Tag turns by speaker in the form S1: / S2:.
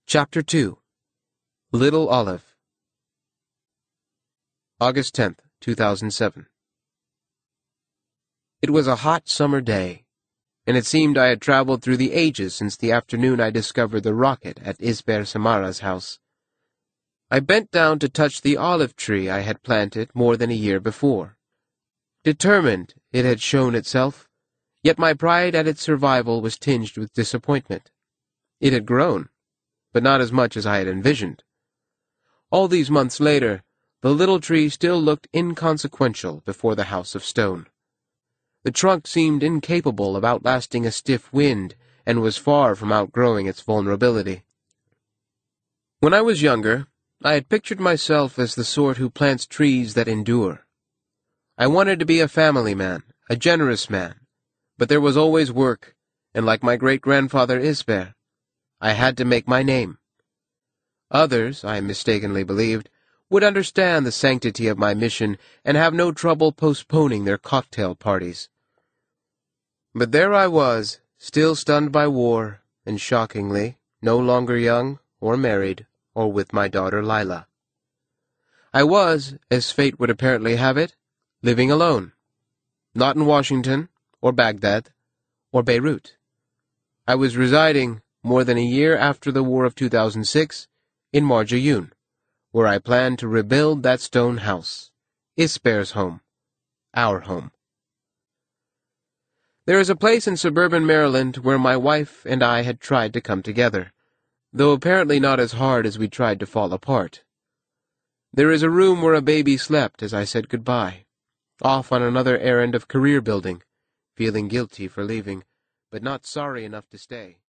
S1: Chapter 2 Little Olive August 10th, 2007 It was a hot summer day, and it seemed I had traveled through the ages since the afternoon I discovered the rocket at Isber Samara's house. I bent down to touch the olive tree I had planted more than a year before. Determined it had shown itself, yet my pride at its survival was tinged with disappointment. It had grown, but not as much as I had envisioned. All these months later, the little tree still looked inconsequential before the house of stone. The trunk seemed incapable of outlasting a stiff wind and was far from outgrowing its vulnerability. When I was younger, I had pictured myself as the sort who plants trees that endure. I wanted to be a family man, a generous man, but there was always work, and like my great-grandfather Isber, I had to make my name. Others, I mistakenly believed, would understand the sanctity of my mission and have no trouble postponing their cocktail parties. But there I was, still stunned by war, and shockingly, no longer young, or married, or with my daughter Lila. I was, as fate would apparently have it, living alone. Not in Washington, or Baghdad, or Beirut. I was residing, more than a year after the War of 2006, in Marjayoun, where I planned to rebuild that stone house, Isber's home, our home. There is a place in suburban Maryland where my wife and I had tried to come together, though apparently not as hard as we tried to fall apart. There is a room where a baby slept as I said goodbye, off on another errand of career building, feeling guilty for leaving, but not sorry enough to stay.